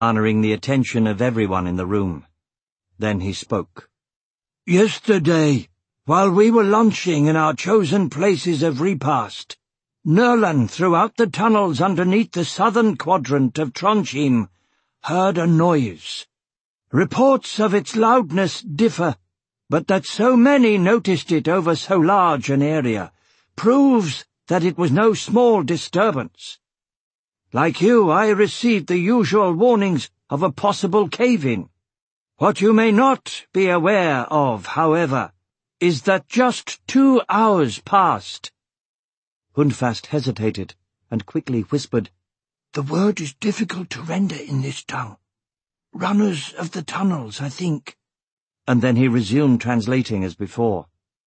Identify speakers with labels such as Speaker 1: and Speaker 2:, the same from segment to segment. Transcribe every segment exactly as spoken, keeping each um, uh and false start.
Speaker 1: garnering the attention of everyone in the room. Then he spoke.
Speaker 2: Yesterday, while we were lunching in our chosen places of repast, Nerlan throughout the tunnels underneath the southern quadrant of Trondheim heard a noise. Reports of its loudness differ, but that so many noticed it over so large an area proves that it was no small disturbance. Like you, I received the usual warnings of a possible cave-in. What you may not be aware of, however, is that just two hours passed.
Speaker 1: Hundfast hesitated and quickly whispered,
Speaker 2: The word is difficult to render in this tongue. Runners of the tunnels, I think.
Speaker 1: And then he resumed translating as before.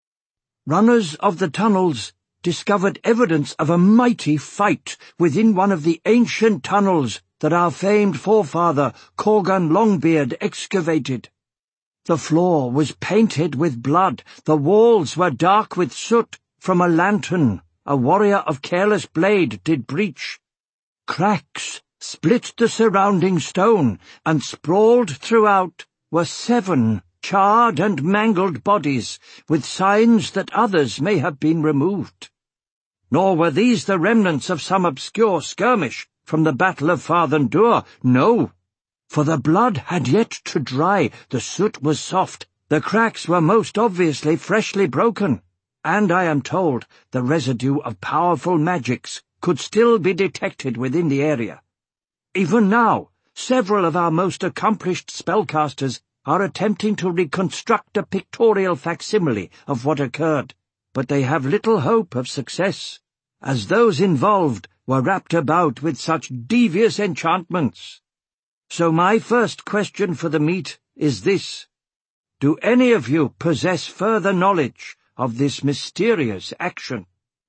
Speaker 2: Runners of the tunnels discovered evidence of a mighty fight within one of the ancient tunnels that our famed forefather Corgan Longbeard excavated. The floor was painted with blood, the walls were dark with soot. From a lantern a warrior of careless blade did breach. Cracks split the surrounding stone, and sprawled throughout were seven charred and mangled bodies, with signs that others may have been removed. Nor were these the remnants of some obscure skirmish from the Battle of Farthendur, no, for the blood had yet to dry, the soot was soft, the cracks were most obviously freshly broken, and I am told the residue of powerful magics could still be detected within the area. Even now, several of our most accomplished spellcasters are attempting to reconstruct a pictorial facsimile of what occurred, but they have little hope of success, as those involved were wrapped about with such devious enchantments. So my first question for the meet is this. Do any of you possess further knowledge of this mysterious action?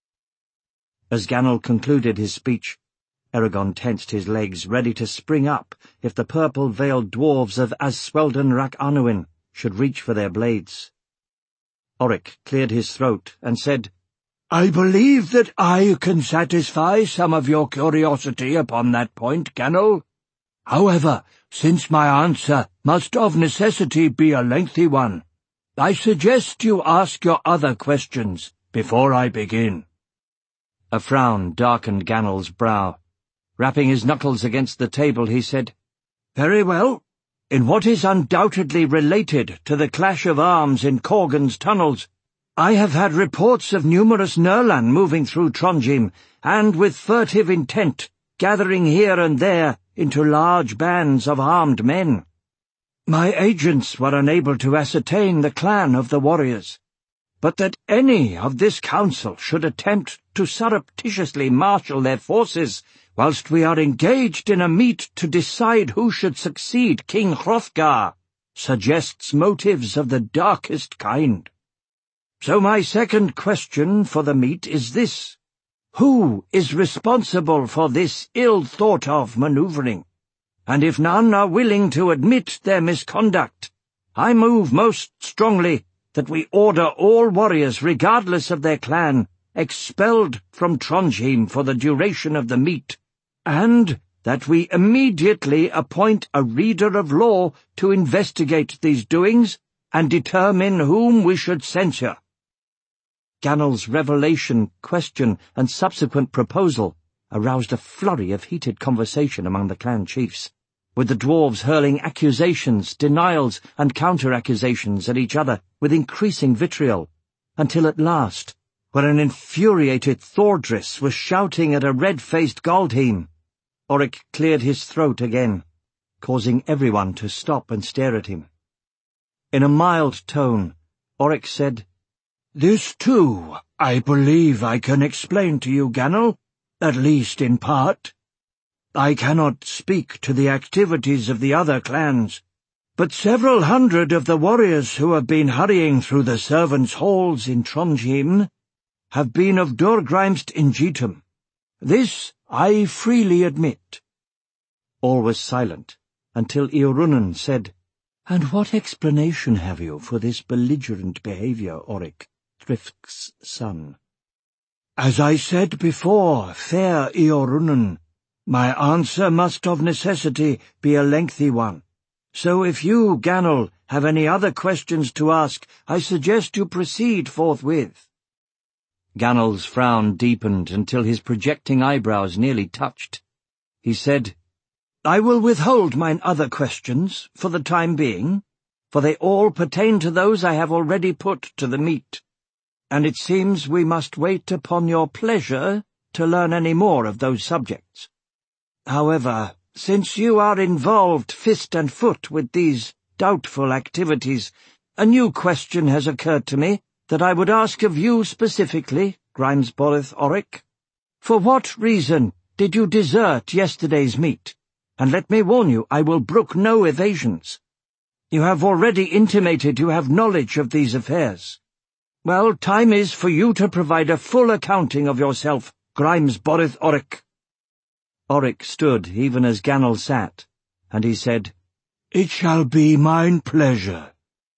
Speaker 1: As Ganel concluded his speech, Eragon tensed his legs, ready to spring up if the purple-veiled dwarves of As-Swelden Rak-Annuin should reach for their blades. Oric cleared his throat and said,
Speaker 2: I believe that I can satisfy some of your curiosity upon that point, Ganel. However, since my answer must of necessity be a lengthy one, I suggest you ask your other questions before I begin.
Speaker 1: A frown darkened Ganel's brow. Rapping his knuckles against the table, he said,
Speaker 2: Very well. In what is undoubtedly related to the clash of arms in Corgan's tunnels, I have had reports of numerous Nerlan moving through Trondheim, and with furtive intent, gathering here and there into large bands of armed men. My agents were unable to ascertain the clan of the warriors, but that any of this council should attempt to surreptitiously marshal their forces whilst we are engaged in a meet to decide who should succeed King Hrothgar suggests motives of the darkest kind. So my second question for the meet is this. Who is responsible for this ill-thought-of manoeuvring? And if none are willing to admit their misconduct, I move most strongly that we order all warriors, regardless of their clan, expelled from Trondheim for the duration of the meet, and that we immediately appoint a reader of law to investigate these doings and determine whom we should censure. Ganel's revelation, question, and subsequent proposal aroused a flurry of heated conversation among the clan chiefs, with the dwarves hurling accusations, denials, and counter-accusations at each other with increasing vitriol, until at last, when an infuriated Thordris was shouting at a red-faced Galdheim, Oric cleared his throat again, causing everyone to stop and stare at him. In a mild tone, Oric said, This, too, I believe I can explain to you, Ganel, at least in part. I cannot speak to the activities of the other clans, but several hundred of the warriors who have been hurrying through the servants' halls in Trondheim have been of Durgrimst Ingetum. This I freely admit. All was silent, until Eorunnen said, And what explanation have you for this belligerent behaviour, Oric, Thrift's son? As I said before, fair Eorunnen, My answer must of necessity be a lengthy one, so if you, Ganel, have any other questions to ask, I suggest you proceed forthwith."
Speaker 1: Ganel's frown deepened until his projecting eyebrows nearly touched. He said,
Speaker 2: "I will withhold mine other questions, for the time being, for they all pertain to those I have already put to the meet, and it seems we must wait upon your pleasure to learn any more of those subjects. However, since you are involved fist and foot with these doubtful activities, a new question has occurred to me that I would ask of you specifically, Grimesboreth Orrick. For what reason did you desert yesterday's meet? And let me warn you, I will brook no evasions. You have already intimated you have knowledge of these affairs. Well, time is for you to provide a full accounting of yourself, Grimesboreth Orrick."
Speaker 1: Orrick stood even as Ganel sat, and he said,
Speaker 2: "It shall be mine pleasure."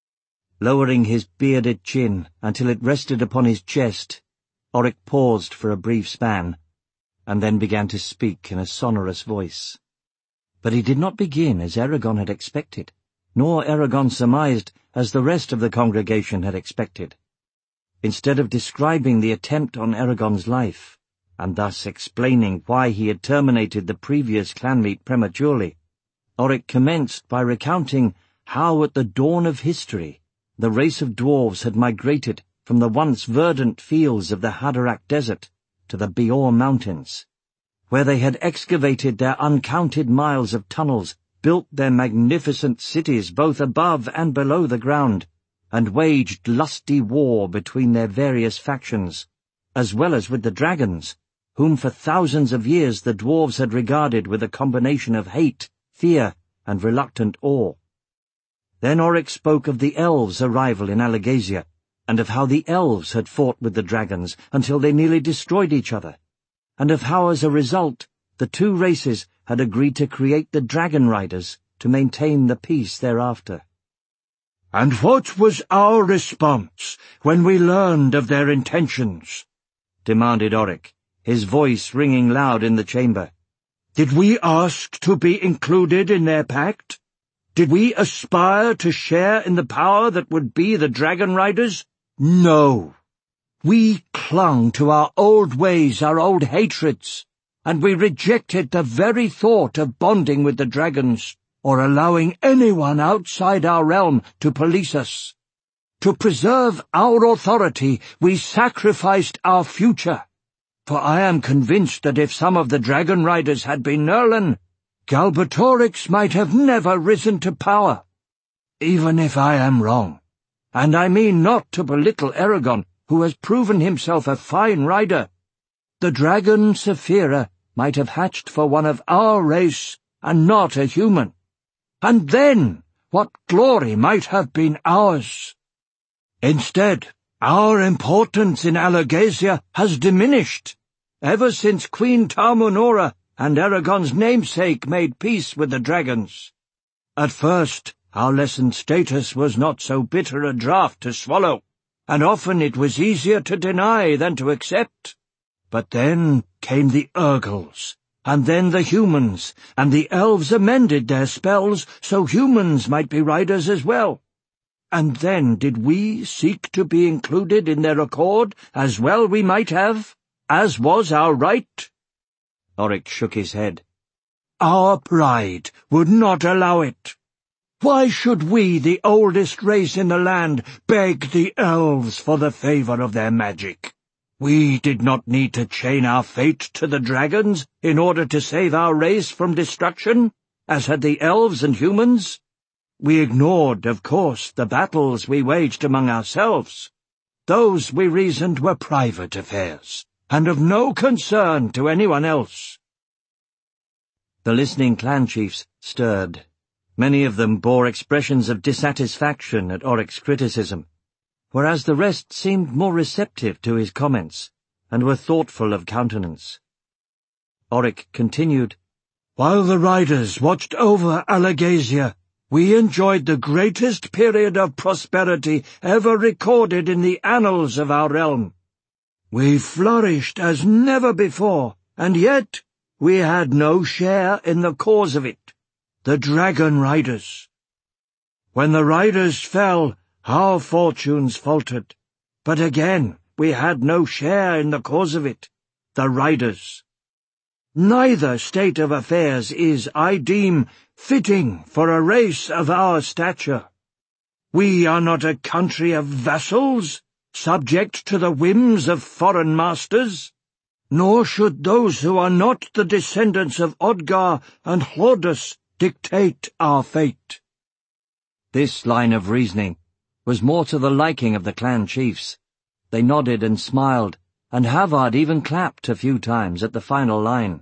Speaker 1: Lowering his bearded chin until it rested upon his chest, Orrick paused for a brief span, and then began to speak in a sonorous voice. But he did not begin as Eragon had expected, nor Eragon surmised as the rest of the congregation had expected. Instead of describing the attempt on Eragon's life, and thus explaining why he had terminated the previous clan meet prematurely, Orrick commenced by recounting how at the dawn of history the race of dwarves had migrated from the once verdant fields of the Haderach Desert to the Beor Mountains, where they had excavated their uncounted miles of tunnels, built their magnificent cities both above and below the ground, and waged lusty war between their various factions, as well as with the dragons, whom for thousands of years the dwarves had regarded with a combination of hate, fear, and reluctant awe. Then Orrick spoke of the elves' arrival in Alagasia, and of how the elves had fought with the dragons until they nearly destroyed each other, and of how as a result the two races had agreed to create the Dragon Riders to maintain the peace thereafter.
Speaker 2: "And what was our response when we learned of their intentions?" demanded Orrick, his voice ringing loud in the chamber. "Did we ask to be included in their pact? Did we aspire to share in the power that would be the Dragon Riders? No. We clung to our old ways, our old hatreds, and we rejected the very thought of bonding with the dragons, or allowing anyone outside our realm to police us. To preserve our authority, we sacrificed our future. For I am convinced that if some of the Dragon Riders had been Nerlan, Galbatorix might have never risen to power. Even if I am wrong, and I mean not to belittle Eragon, who has proven himself a fine rider, the dragon Saphira might have hatched for one of our race and not a human. And then what glory might have been ours! Instead, our importance in Alagasia has diminished, ever since Queen Talmunora and Eragon's namesake made peace with the dragons. At first, our lessened status was not so bitter a draught to swallow, and often it was easier to deny than to accept. But then came the Urgles, and then the humans, and the elves amended their spells so humans might be riders as well. And then did we seek to be included in their accord, as well we might have, as was our right?"
Speaker 1: Orrick shook his head.
Speaker 2: "Our pride would not allow it. Why should we, the oldest race in the land, beg the elves for the favor of their magic? We did not need to chain our fate to the dragons in order to save our race from destruction, as had the elves and humans. We ignored, of course, the battles we waged among ourselves. Those, we reasoned, were private affairs, and of no concern to anyone else."
Speaker 1: The listening clan chiefs stirred. Many of them bore expressions of dissatisfaction at Orrick's criticism, whereas the rest seemed more receptive to his comments, and were thoughtful of countenance. Orrick continued,
Speaker 2: "While the riders watched over Alagasia, we enjoyed the greatest period of prosperity ever recorded in the annals of our realm. We flourished as never before, and yet we had no share in the cause of it, the dragon riders. When the riders fell, our fortunes faltered, but again we had no share in the cause of it, the riders. Neither state of affairs is, I deem, fitting for a race of our stature. We are not a country of vassals, subject to the whims of foreign masters, nor should those who are not the descendants of Odgar and Hlordus dictate our fate."
Speaker 1: This line of reasoning was more to the liking of the clan chiefs. They nodded and smiled, and Havard even clapped a few times at the final line.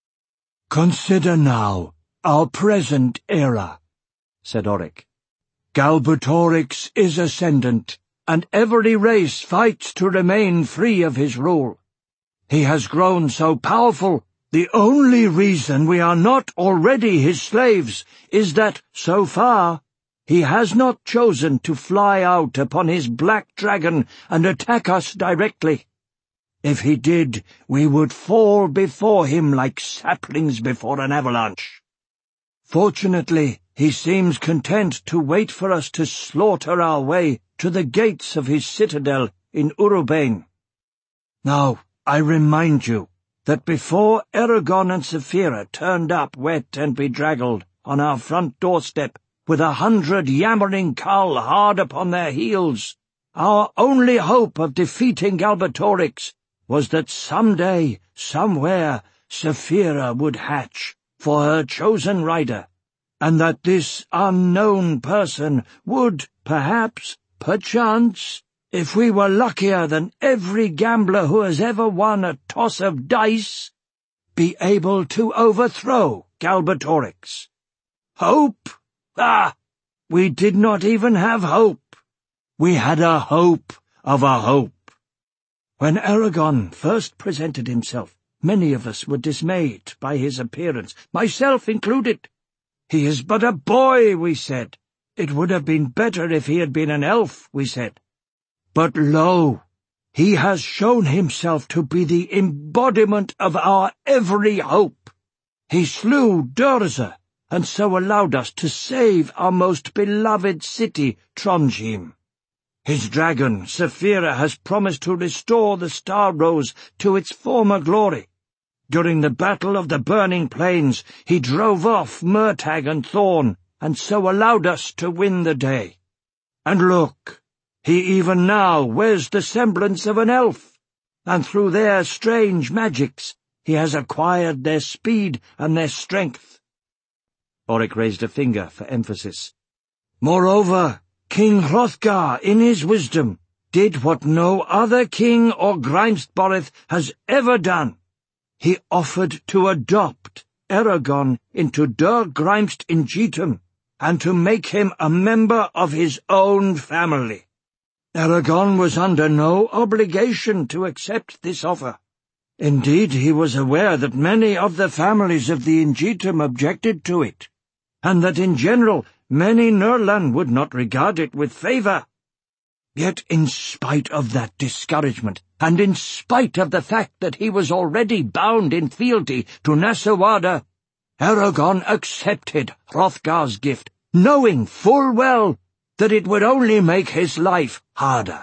Speaker 2: "Consider now our present era," said Oric. "Galbatorix is ascendant, and every race fights to remain free of his rule. He has grown so powerful, the only reason we are not already his slaves is that, so far, he has not chosen to fly out upon his black dragon and attack us directly. If he did, we would fall before him like saplings before an avalanche. Fortunately, he seems content to wait for us to slaughter our way to the gates of his citadel in Urubane. Now, I remind you that before Eragon and Saphira turned up wet and bedraggled on our front doorstep with a hundred yammering Kull hard upon their heels, our only hope of defeating Galbatorix was that some day, somewhere, Saphira would hatch for her chosen rider, and that this unknown person would, perhaps, perchance, if we were luckier than every gambler who has ever won a toss of dice, be able to overthrow Galbatorix. Hope? Ah! We did not even have hope. We had a hope of a hope. When Eragon first presented himself, many of us were dismayed by his appearance, myself included. "He is but a boy," we said. "It would have been better if he had been an elf," we said. But lo, he has shown himself to be the embodiment of our every hope. He slew Durza, and so allowed us to save our most beloved city, Trondheim. His dragon, Saphira, has promised to restore the Star Rose to its former glory. During the Battle of the Burning Plains, he drove off Murtagh and Thorn, and so allowed us to win the day. And look, he even now wears the semblance of an elf, and through their strange magics he has acquired their speed and their strength."
Speaker 1: Oric raised a finger for emphasis.
Speaker 2: "Moreover, King Hrothgar, in his wisdom, did what no other king or Grimsborith has ever done. He offered to adopt Eragon into Dur Grimst Ingetum, and to make him a member of his own family. Eragon was under no obligation to accept this offer. Indeed, he was aware that many of the families of the Ingetum objected to it, and that in general many Nurlan would not regard it with favour. Yet in spite of that discouragement, and in spite of the fact that he was already bound in fealty to Nasawada, Eragon accepted Hrothgar's gift, knowing full well that it would only make his life harder.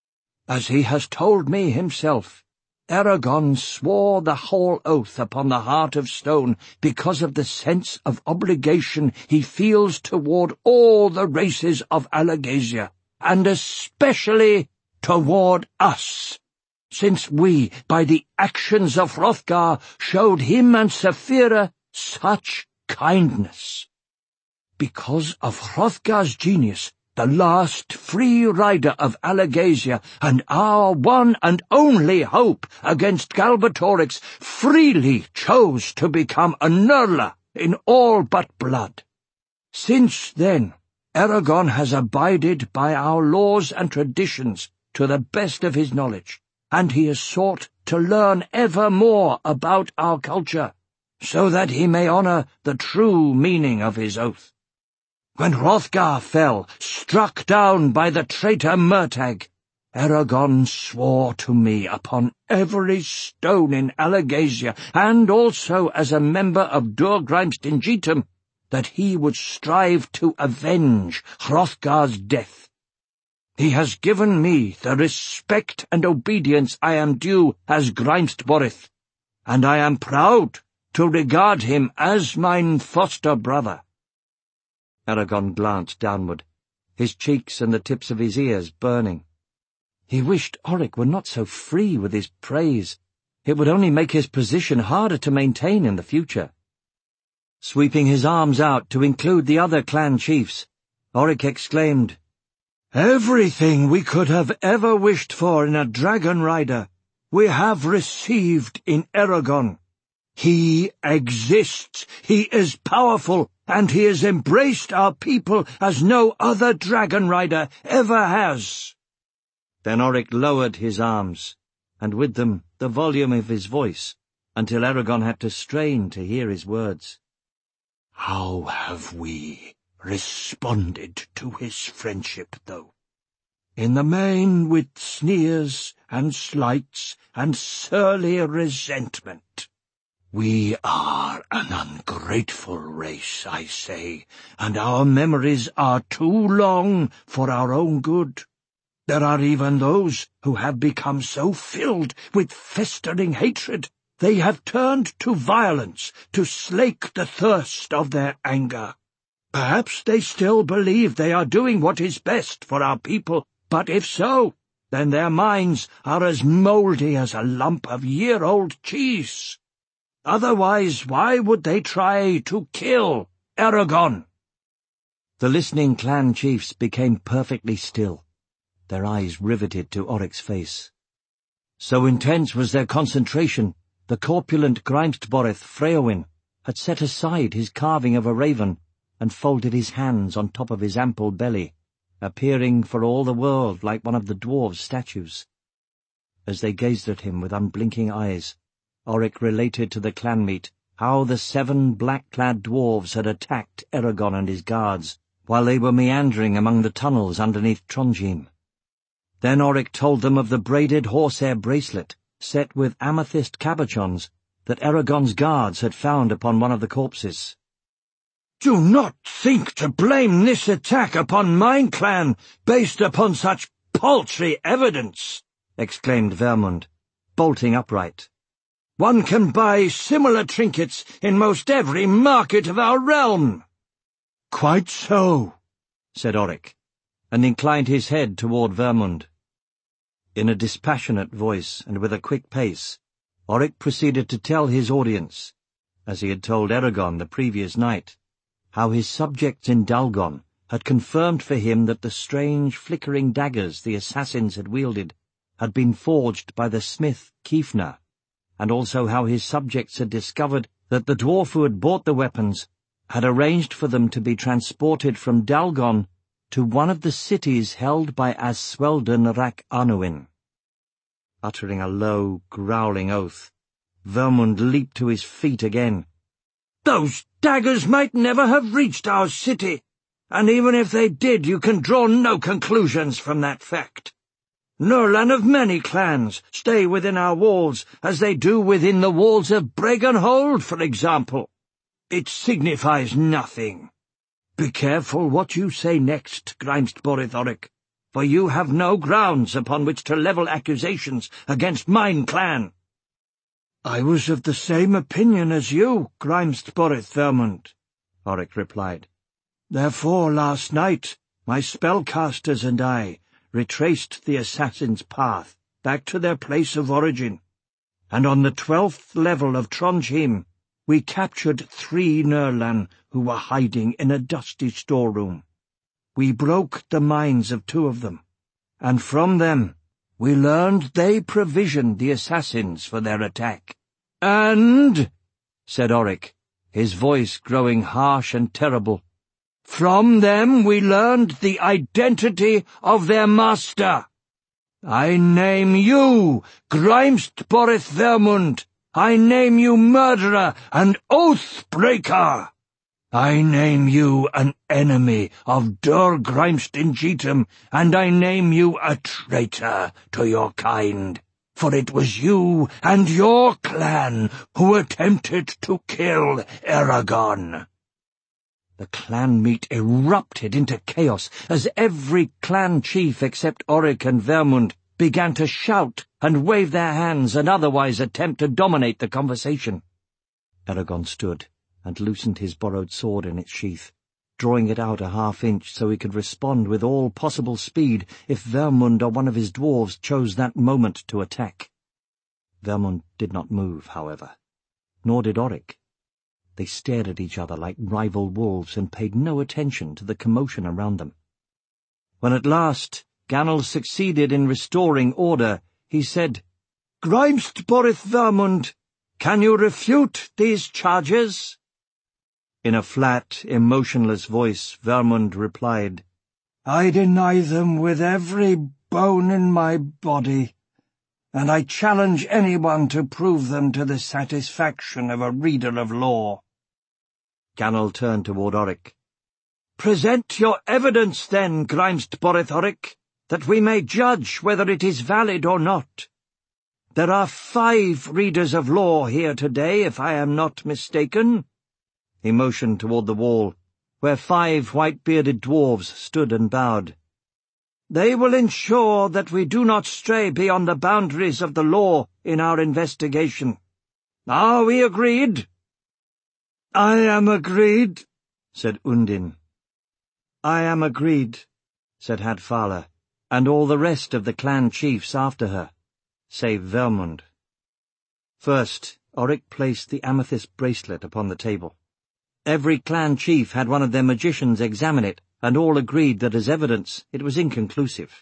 Speaker 2: As he has told me himself, Eragon swore the whole oath upon the Heart of Stone because of the sense of obligation he feels toward all the races of Alagasia, and especially toward us, since we, by the actions of Hrothgar, showed him and Saphira such kindness. Because of Hrothgar's genius, the last free rider of Alagasia, and our one and only hope against Galbatorix, freely chose to become a Nurla in all but blood. Since then, Eragon has abided by our laws and traditions to the best of his knowledge, and he has sought to learn ever more about our culture, so that he may honour the true meaning of his oath. When Hrothgar fell, struck down by the traitor Murtagh, Eragon swore to me upon every stone in Alagasia, and also as a member of Durgrimstingitum, that he would strive to avenge Hrothgar's death. He has given me the respect and obedience I am due as Grimstborith, and I am proud to regard him as mine foster brother."
Speaker 1: Eragon glanced downward, his cheeks and the tips of his ears burning. He wished Oric were not so free with his praise. It would only make his position harder to maintain in the future. Sweeping his arms out to include the other clan chiefs, Oric exclaimed,
Speaker 2: "Everything we could have ever wished for in a dragon rider, we have received in Eragon. He exists, he is powerful, and he has embraced our people as no other dragon rider ever has."
Speaker 1: Then Oric lowered his arms, and with them the volume of his voice, until Eragon had to strain to hear his words.
Speaker 2: "How have we responded to his friendship, though? In the main with sneers and slights and surly resentment. We are an ungrateful race, I say, and our memories are too long for our own good. There are even those who have become so filled with festering hatred they have turned to violence to slake the thirst of their anger. Perhaps they still believe they are doing what is best for our people, but if so, then their minds are as mouldy as a lump of year-old cheese. Otherwise, why would they try to kill Eragon?"
Speaker 1: The listening clan chiefs became perfectly still, their eyes riveted to Oric's face. So intense was their concentration, the corpulent Grimstborith Freowyn had set aside his carving of a raven and folded his hands on top of his ample belly, appearing for all the world like one of the dwarves' statues. As they gazed at him with unblinking eyes, Oric related to the clanmeet how the seven black-clad dwarves had attacked Eragon and his guards while they were meandering among the tunnels underneath Trondheim. Then Oric told them of the braided horsehair bracelet set with amethyst cabochons that Eragon's guards had found upon one of the corpses.
Speaker 2: "Do not think to blame this attack upon mine clan based upon such paltry evidence," exclaimed Vermund, bolting upright. "One can buy similar trinkets in most every market of our realm." "Quite so," said Oric, and inclined his head toward Vermund. In a dispassionate voice and with a quick pace, Oric proceeded to tell his audience, as he had told Eragon the previous night, how his subjects in Dalgon had confirmed for him that the strange flickering daggers the assassins had wielded had been forged by the smith Kiefner, and also how his subjects had discovered that the dwarf who had bought the weapons had arranged for them to be transported from Dalgon to one of the cities held by Aswelden Rak Arnuin. Uttering a low, growling oath, Vermund leaped to his feet again. "Those daggers might never have reached our city, and even if they did, you can draw no conclusions from that fact. Nurlan of many clans stay within our walls, as they do within the walls of Bregenhold, for example. It signifies nothing. Be careful what you say next, Grimstborith Oric, for you have no grounds upon which to level accusations against mine clan." "I was of the same opinion as you, Grimstborith Vermund," Oric replied. "Therefore last night my spellcasters and I retraced the assassin's path back to their place of origin, and on the twelfth level of Trondheim we captured three Nurlan who were hiding in a dusty storeroom. We broke the minds of two of them, and from them we learned they provisioned the assassins for their attack. And, said Oric, his voice growing harsh and terrible, from them we learned the identity of their master. I name you, Grimstborith Vermund. I name you murderer and oath-breaker. I name you an enemy of Dur Grimstingeatum, and I name you a traitor to your kind, for it was you and your clan who attempted to kill Eragon." The clan meet erupted into chaos as every clan chief except Oric and Vermund began to shout and wave their hands and otherwise attempt to dominate the conversation. Eragon stood and loosened his borrowed sword in its sheath, drawing it out a half-inch so he could respond with all possible speed if Vermund or one of his dwarves chose that moment to attack. Vermund did not move, however, nor did Oric. They stared at each other like rival wolves and paid no attention to the commotion around them. When at last Gannel succeeded in restoring order, he said, "Grimstborith Vermund, can you refute these charges?" In a flat, emotionless voice, Vermund replied, "I deny them with every bone in my body, and I challenge anyone to prove them to the satisfaction of a reader of law." Gannel turned toward Oric. "Present your evidence, then, Grimstborith Oric, that we may judge whether it is valid or not. There are five readers of law here today, if I am not mistaken." He motioned toward the wall, where five white-bearded dwarves stood and bowed. "They will ensure that we do not stray beyond the boundaries of the law in our investigation. Are we agreed?" "I am agreed," said Undin. "I am agreed," said Hadfala, and all the rest of the clan chiefs after her, save Vermund. First, Oric placed the amethyst bracelet upon the table. Every clan chief had one of their magicians examine it, and all agreed that as evidence it was inconclusive.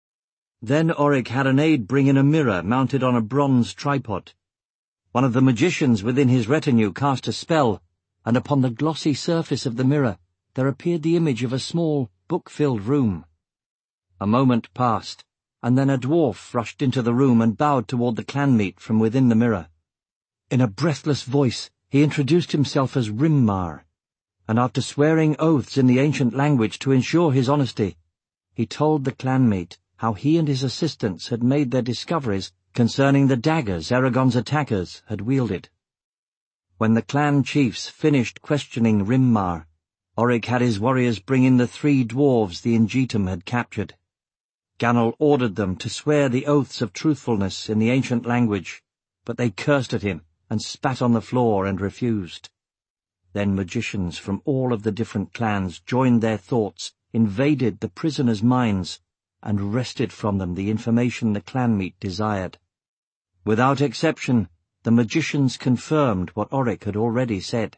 Speaker 2: Then Oric had an aide bring in a mirror mounted on a bronze tripod. One of the magicians within his retinue cast a spell, and upon the glossy surface of the mirror there appeared the image of a small, book-filled room. A moment passed, and then a dwarf rushed into the room and bowed toward the clanmeet from within the mirror. In a breathless voice he introduced himself as Rimmar, and after swearing oaths in the ancient language to ensure his honesty, he told the clanmate how he and his assistants had made their discoveries concerning the daggers Eragon's attackers had wielded. When the clan chiefs finished questioning Rimmar, Oric had his warriors bring in the three dwarves the Ingeetum had captured. Gannel ordered them to swear the oaths of truthfulness in the ancient language, but they cursed at him and spat on the floor and refused. Then magicians from all of the different clans joined their thoughts, invaded the prisoners' minds, and wrested from them the information the clanmeet desired. Without exception, the magicians confirmed what Oric had already said.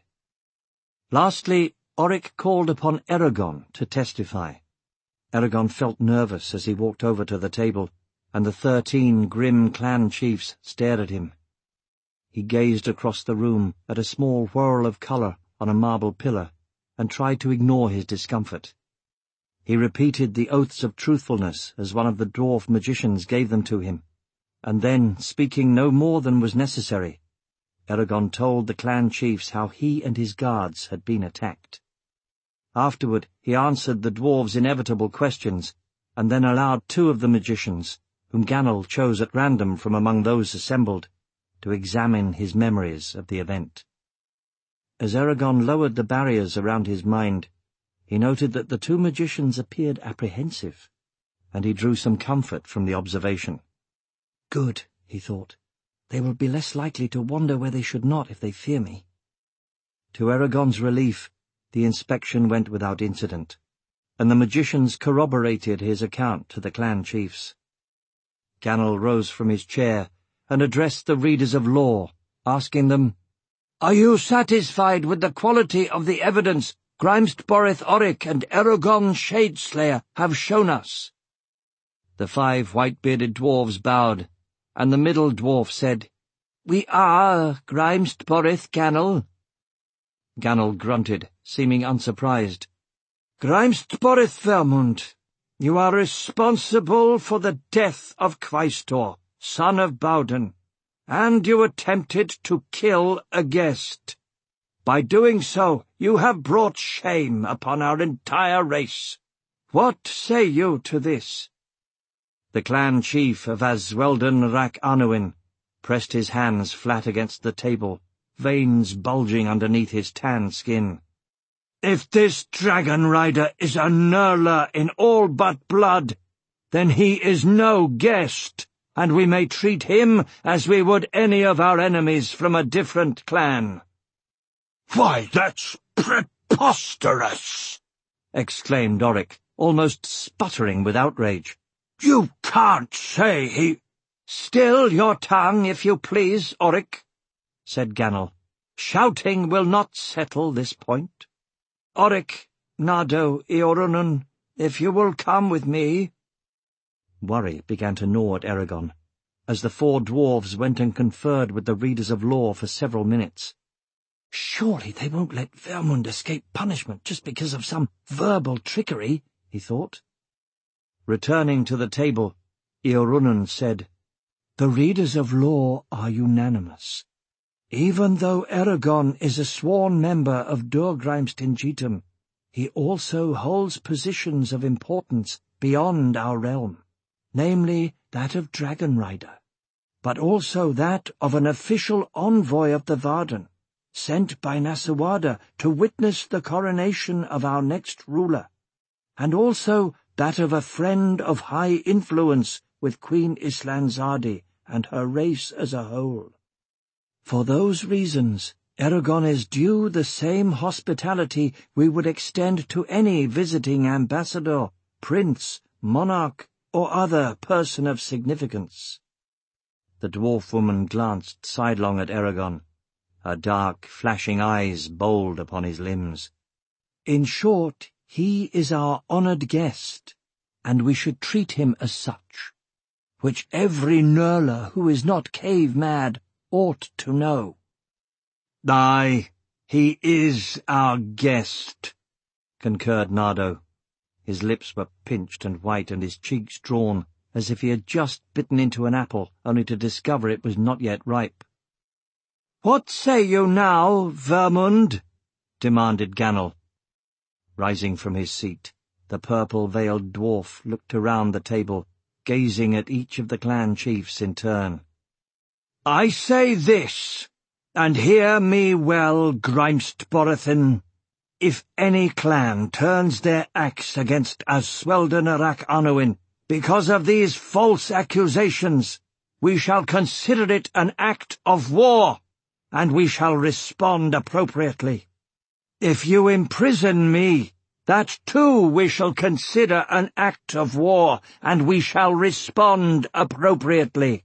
Speaker 2: Lastly, Oric called upon Eragon to testify. Eragon felt nervous as he walked over to the table, and the thirteen grim clan chiefs stared at him. He gazed across the room at a small whirl of colour on a marble pillar, and tried to ignore his discomfort. He repeated the oaths of truthfulness as one of the dwarf magicians gave them to him, and then, speaking no more than was necessary, Eragon told the clan chiefs how he and his guards had been attacked. Afterward he answered the dwarves' inevitable questions, and then allowed two of the magicians, whom Gannel chose at random from among those assembled, to examine his memories of the event. As Eragon lowered the barriers around his mind, he noted that the two magicians appeared apprehensive, and he drew some comfort from the observation. "Good," he thought. "They will be less likely to wander where they should not if they fear me." To Eragon's relief, the inspection went without incident, and the magicians corroborated his account to the clan chiefs. Gannel rose from his chair and addressed the readers of law, asking them, "Are you satisfied with the quality of the evidence Grimstborith Oric and Eragon Shadeslayer have shown us?" The five white-bearded dwarves bowed, and the middle dwarf said, "We are, Grimstborith Gannel." Gannel grunted, seeming unsurprised. "Grimstborith Vermund, you are responsible for the death of Quaestor, son of Bowden, and you attempted to kill a guest. By doing so, You have brought shame upon our entire race. What say you to this?" The clan chief of Aswelden Rac Annuin pressed his hands flat against the table, veins bulging underneath his tan skin. "If this dragon rider is a Nurla in all but blood, then he is no guest, and we may treat him as we would any of our enemies from a different clan."
Speaker 3: "Why, that's preposterous!"
Speaker 1: exclaimed Oryx, almost sputtering with outrage.
Speaker 3: "You can't say he—"
Speaker 2: "Still your tongue, if you please, Oryx," said Gannel. "Shouting will not settle this point. Oryx, Nardo, Eorunun, if you will come with me."
Speaker 1: Worry began to gnaw at Eragon, as the four dwarves went and conferred with the readers of law for several minutes.
Speaker 2: "Surely they won't let Vermund escape punishment just because of some verbal trickery," he thought.
Speaker 1: Returning to the table, Eorunun said,
Speaker 2: "The readers of law are unanimous. Even though Eragon is a sworn member of Durgrimstingitum, he also holds positions of importance beyond our realm, namely that of Dragon Rider, but also that of an official envoy of the Varden, sent by Nasawada to witness the coronation of our next ruler, and also that of a friend of high influence with Queen Islanzadi and her race as a whole. For those reasons, Eragon is due the same hospitality we would extend to any visiting ambassador, prince, monarch, or other person of significance."
Speaker 1: The dwarf woman glanced sidelong at Eragon, her dark, flashing eyes bold upon his limbs.
Speaker 2: "In short, he is our honoured guest, and we should treat him as such, which every Nurla who is not cave-mad ought to know."
Speaker 1: "Aye, he is our guest," concurred Nardo. His lips were pinched and white, and his cheeks drawn, as if he had just bitten into an apple, only to discover it was not yet ripe.
Speaker 2: "What say you now, Vermund?" demanded Gannel.
Speaker 1: Rising from his seat, the purple-veiled dwarf looked around the table, gazing at each of the clan chiefs in turn.
Speaker 2: "I say this, and hear me well, Grimstborathin. If any clan turns their axe against Aswelden Rac Annuin because of these false accusations, we shall consider it an act of war, and we shall respond appropriately. If you imprison me, that too we shall consider an act of war, and we shall respond appropriately."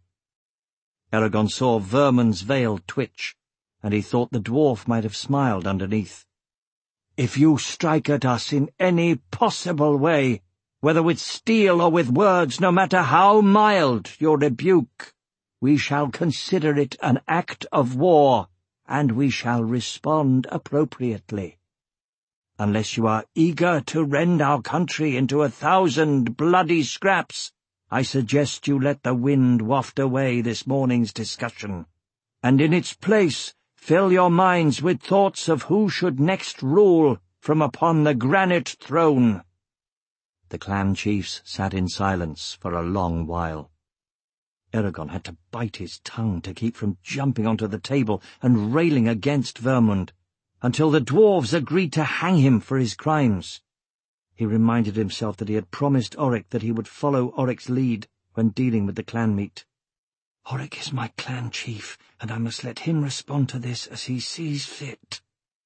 Speaker 1: Eragon saw Vermund's veil twitch, and he thought the dwarf might have smiled underneath.
Speaker 2: "If you strike at us in any possible way, whether with steel or with words, no matter how mild your rebuke, we shall consider it an act of war, and we shall respond appropriately. Unless you are eager to rend our country into a thousand bloody scraps, I suggest you let the wind waft away this morning's discussion, and in its place fill your minds with thoughts of who should next rule from upon the granite throne."
Speaker 1: The clan chiefs sat in silence for a long while. Eragon had to bite his tongue to keep from jumping onto the table and railing against Vermund, until the dwarves agreed to hang him for his crimes. He reminded himself that he had promised Oryx that he would follow Oryx's lead when dealing with the clan meet.
Speaker 2: "Oryx is my clan chief, and I must let him respond to this as he sees fit."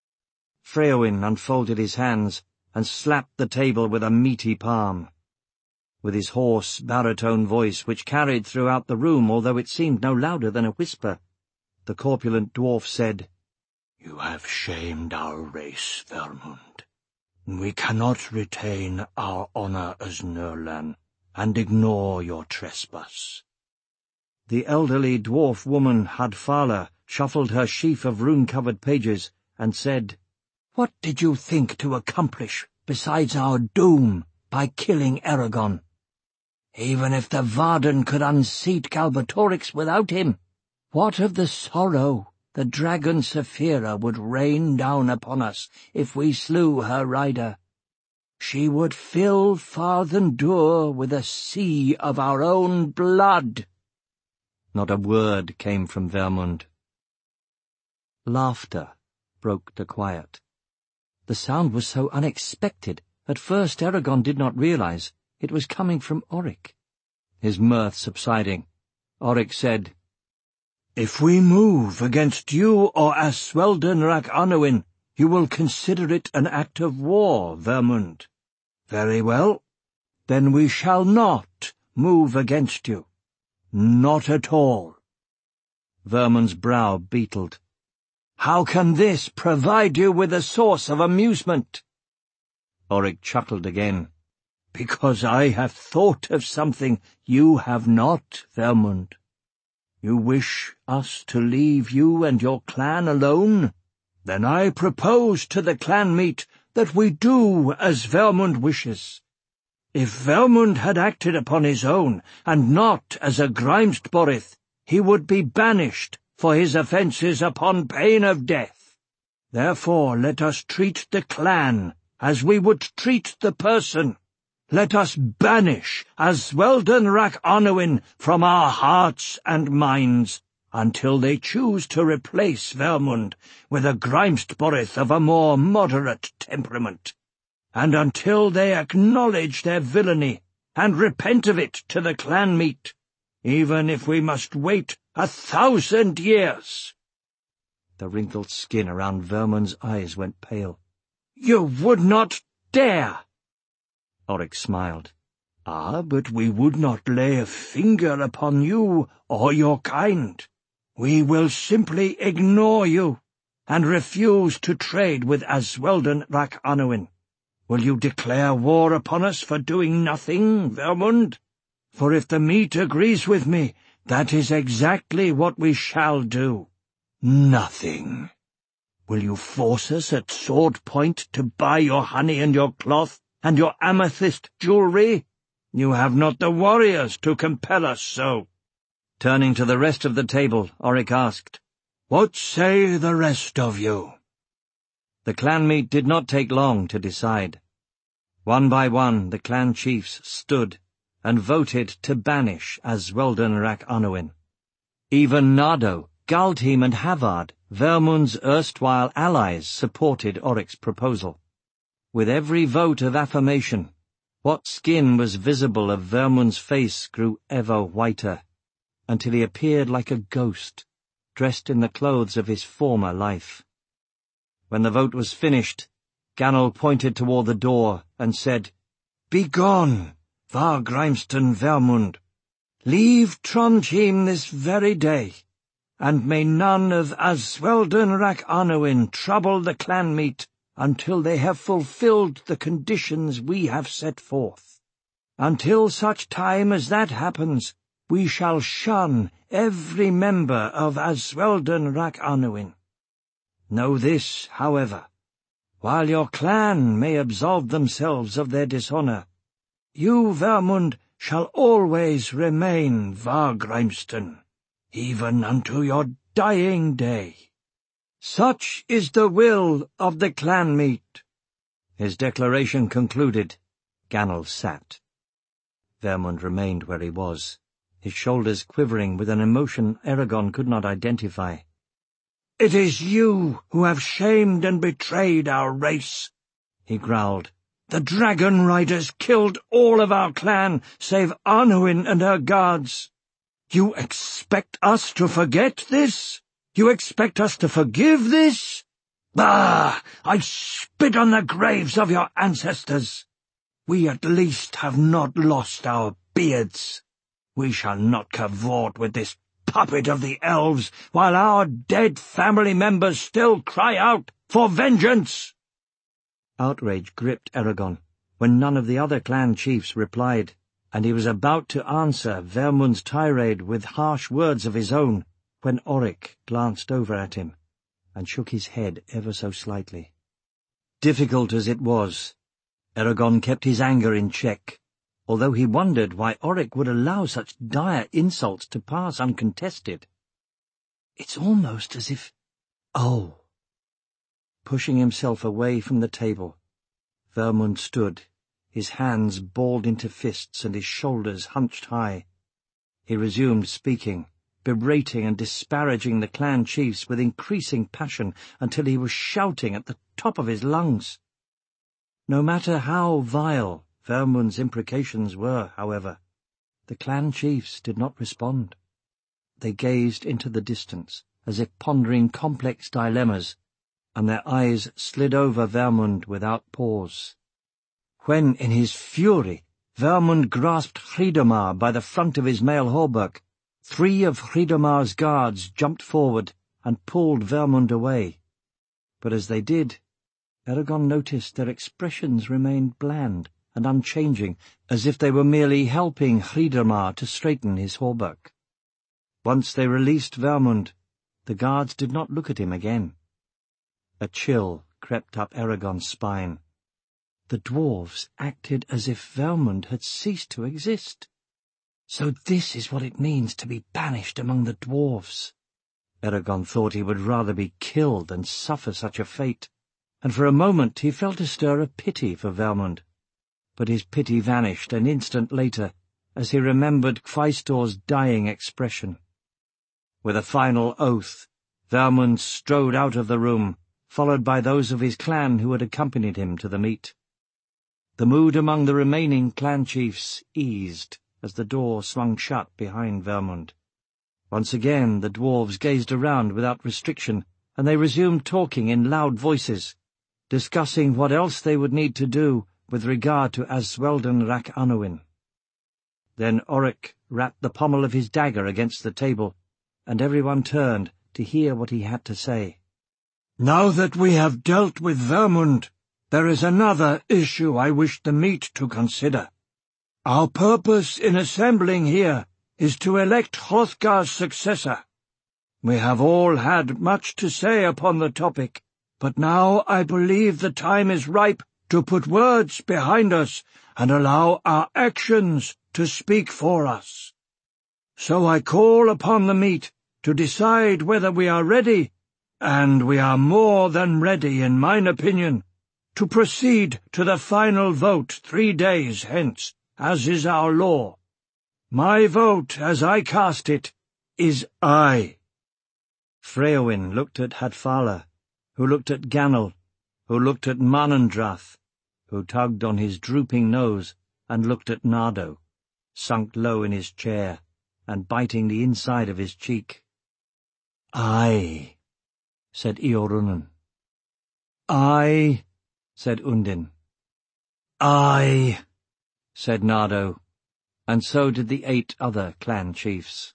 Speaker 1: Freowin unfolded his hands and slapped the table with a meaty palm. With his hoarse, baritone voice, which carried throughout the room, although it seemed no louder than a whisper, the corpulent dwarf said,
Speaker 3: "You have shamed our race, Vermund. We cannot retain our honour as Nurlan and ignore your trespass."
Speaker 1: The elderly dwarf woman, Hadfala, shuffled her sheaf of rune-covered pages and said,
Speaker 2: "What did you think to accomplish besides our doom by killing Eragon? Even if the Varden could unseat Galbatorix without him, what of the sorrow the dragon Saphira would rain down upon us if we slew her rider. She would fill Farthen Dûr with a sea of our own blood."
Speaker 1: Not a word came from Vermund. Laughter broke the quiet. The sound was so unexpected, at first Eragon did not realize it was coming from Oryx. His mirth subsiding, Oryx said,
Speaker 2: "If we move against you or Aswelden Rac Annuin, you will consider it an act of war, Vermund. Very well. Then we shall not move against you. Not at all."
Speaker 1: Vermund's brow beetled.
Speaker 2: "How can this provide you with a source of amusement?"
Speaker 1: Oryx chuckled again.
Speaker 2: "Because I have thought of something you have not, Vermund. You wish us to leave you and your clan alone? Then I propose to the clan meet that we do as Vermund wishes. If Vermund had acted upon his own, and not as a Grimsborith, he would be banished for his offences upon pain of death. Therefore let us treat the clan as we would treat the person. Let us banish Aswelden Rac Annuin from our hearts and minds, until they choose to replace Vermund with a Grimsborith of a more moderate temperament, and until they acknowledge their villainy and repent of it to the clan meet, even if we must wait a thousand years."
Speaker 1: The wrinkled skin around Vermund's eyes went pale.
Speaker 2: "You would not dare!"
Speaker 1: Oryx smiled.
Speaker 2: "Ah, but we would not lay a finger upon you or your kind. We will simply ignore you, and refuse to trade with Aswelden Rac Annuin. Will you declare war upon us for doing nothing, Vermund? For if the meat agrees with me, that is exactly what we shall do. Nothing. Will you force us at sword point to buy your honey and your cloth and your amethyst jewelry? You have not the warriors to compel us so."
Speaker 1: Turning to the rest of the table, Oryx asked,
Speaker 2: "What say the rest of you?"
Speaker 1: The clan meet did not take long to decide. One by one the clan chiefs stood and voted to banish Aswelden Rac Annuin. Even Nardo, Galdheim, and Havard, Vermund's erstwhile allies, supported Oryx's proposal. With every vote of affirmation, what skin was visible of Vermund's face grew ever whiter, until he appeared like a ghost, dressed in the clothes of his former life. When the vote was finished, Ganol pointed toward the door and said, "Begone, Vargrimston Vermund. Leave Trondheim this very day, and may none of Aswelden Rac Annuin trouble the clan meet until they have fulfilled the conditions we have set forth. Until such time as that happens, we shall shun every member of Aswelden Rac Annuin. Know this, however, while your clan may absolve themselves of their dishonour, you, Vermund, shall always remain Vargrimston, even unto your dying day. Such is the will of the clan meet." His declaration concluded, Ganol sat. Vermund remained where he was, his shoulders quivering with an emotion Eragon could not identify.
Speaker 2: "It is you who have shamed and betrayed our race," he growled. "The dragon riders killed all of our clan, save Annuin and her guards. You expect us to forget this? You expect us to forgive this? Bah! I spit on the graves of your ancestors. We at least have not lost our beards. We shall not cavort with this puppet of the elves while our dead family members still cry out for vengeance."
Speaker 1: Outrage gripped Eragon when none of the other clan chiefs replied, and he was about to answer Vermund's tirade with harsh words of his own when Oryx glanced over at him and shook his head ever so slightly. Difficult as it was, Eragon kept his anger in check, although he wondered why Oryx would allow such dire insults to pass uncontested. "It's almost as if Oh! Pushing himself away from the table, Vermund stood, his hands balled into fists and his shoulders hunched high. He resumed speaking, berating and disparaging the clan chiefs with increasing passion until he was shouting at the top of his lungs. No matter how vile Vermund's imprecations were, however, the clan chiefs did not respond. They gazed into the distance, as if pondering complex dilemmas, and their eyes slid over Vermund without pause. When, in his fury, Vermund grasped Hreidomar by the front of his mail hauberk, three of Hreidomar's guards jumped forward and pulled Vermund away. But as they did, Eragon noticed their expressions remained bland and unchanging, as if they were merely helping Hreidomar to straighten his hauberk. Once they released Vermund, the guards did not look at him again. A chill crept up Eragon's spine. The dwarves acted as if Vermund had ceased to exist. So this is what it means to be banished among the dwarves. Eragon thought he would rather be killed than suffer such a fate, and for a moment he felt a stir of pity for Vermund. But his pity vanished an instant later as he remembered Quaestor's dying expression. With a final oath, Vermund strode out of the room, followed by those of his clan who had accompanied him to the meet. The mood among the remaining clan chiefs eased as the door swung shut behind Vermund. Once again the dwarves gazed around without restriction, and they resumed talking in loud voices, discussing what else they would need to do with regard to As-Sweldon Rak Annuin. Then Oryk rapped the pommel of his dagger against the table, and everyone turned to hear what he had to say.
Speaker 3: "Now that we have dealt with Vermund, there is another issue I wish the meet to consider. Our purpose in assembling here is to elect Hrothgar's successor. We have all had much to say upon the topic, but now I believe the time is ripe to put words behind us and allow our actions to speak for us. So I call upon the meet to decide whether we are ready, and we are more than ready, in mine opinion, to proceed to the final vote three days hence, as is our law. My vote, as I cast it, is aye."
Speaker 1: Freowyn looked at Hadfala, who looked at Gannel, who looked at Manandrath, who tugged on his drooping nose and looked at Nardo, sunk low in his chair and biting the inside of his cheek.
Speaker 2: "Aye," said Eorunnen.
Speaker 1: "Aye," said Undin.
Speaker 2: "Aye,"
Speaker 1: said Nardo, and so did the eight other clan chiefs.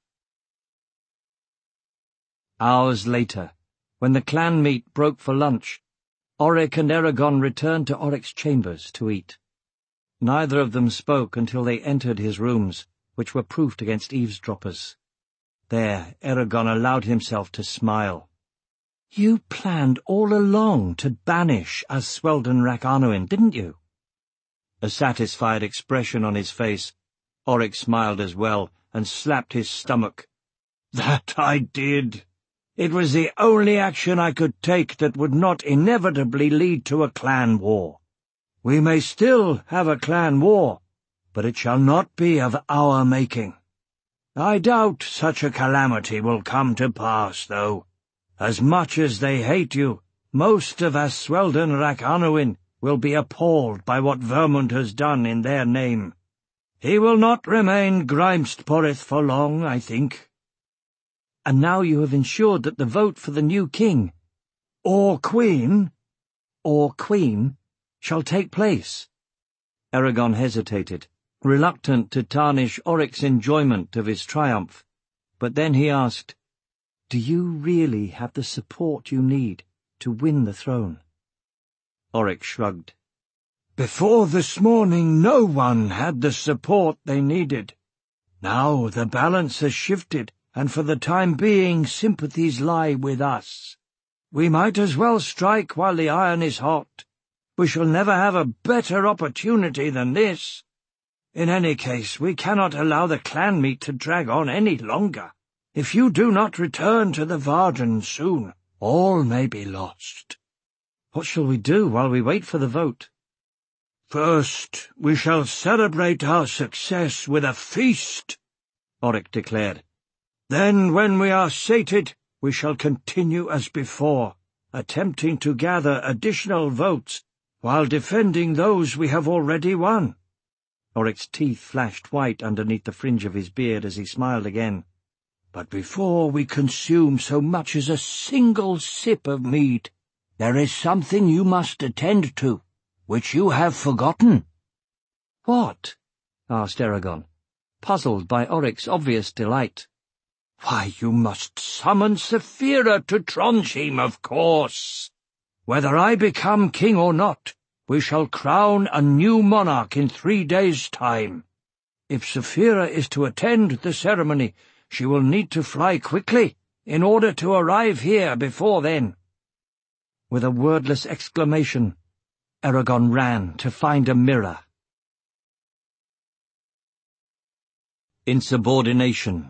Speaker 1: Hours later, when the clan meet broke for lunch, Oryk and Eragon returned to Oryk's chambers to eat. Neither of them spoke until they entered his rooms, which were proofed against eavesdroppers. There Eragon allowed himself to smile. "You planned all along to banish As-Sweldon Rak Annuin, didn't you?" A satisfied expression on his face, Oryk smiled as well and slapped his stomach. "That I did. It was the only action I could take that would not inevitably lead to a clan war. We may still have a clan war, but it shall not be of our making. I doubt such a calamity will come to pass, though. As much as they hate you, most of As-Sweldon Rak Annuin will be appalled by what Vermund has done in their name. He will not remain Grimstporith for long, I think." "And now you have ensured that the vote for the new king,
Speaker 3: or queen,
Speaker 1: or queen, shall take place." Eragon hesitated, reluctant to tarnish Oryk's enjoyment of his triumph, but then he asked, "Do you really have the support you need to win the throne?" Oryk shrugged.
Speaker 3: "Before this morning no one had the support they needed. Now the balance has shifted, and for the time being sympathies lie with us. We might as well strike while the iron is hot. We shall never have a better opportunity than this. In any case, we cannot allow the clan meet to drag on any longer. If you do not return to the Varden soon, all may be lost.
Speaker 1: What shall we do while we wait for the vote?
Speaker 3: First, we shall celebrate our success with a feast,
Speaker 1: Oric declared.
Speaker 3: Then, when we are sated, we shall continue as before, attempting to gather additional votes while defending those we have already won.
Speaker 1: Oric's teeth flashed white underneath the fringe of his beard as he smiled again.
Speaker 3: But before we consume so much as a single sip of mead, there is something you must attend to, which you have forgotten.
Speaker 1: What? Asked Eragon, puzzled by Oric's obvious delight.
Speaker 3: Why, you must summon Saphira to Trondheim, of course. Whether I become king or not, we shall crown a new monarch in three days' time. If Saphira is to attend the ceremony, she will need to fly quickly in order to arrive here before then.
Speaker 1: With a wordless exclamation, Eragon ran to find a mirror. Insubordination.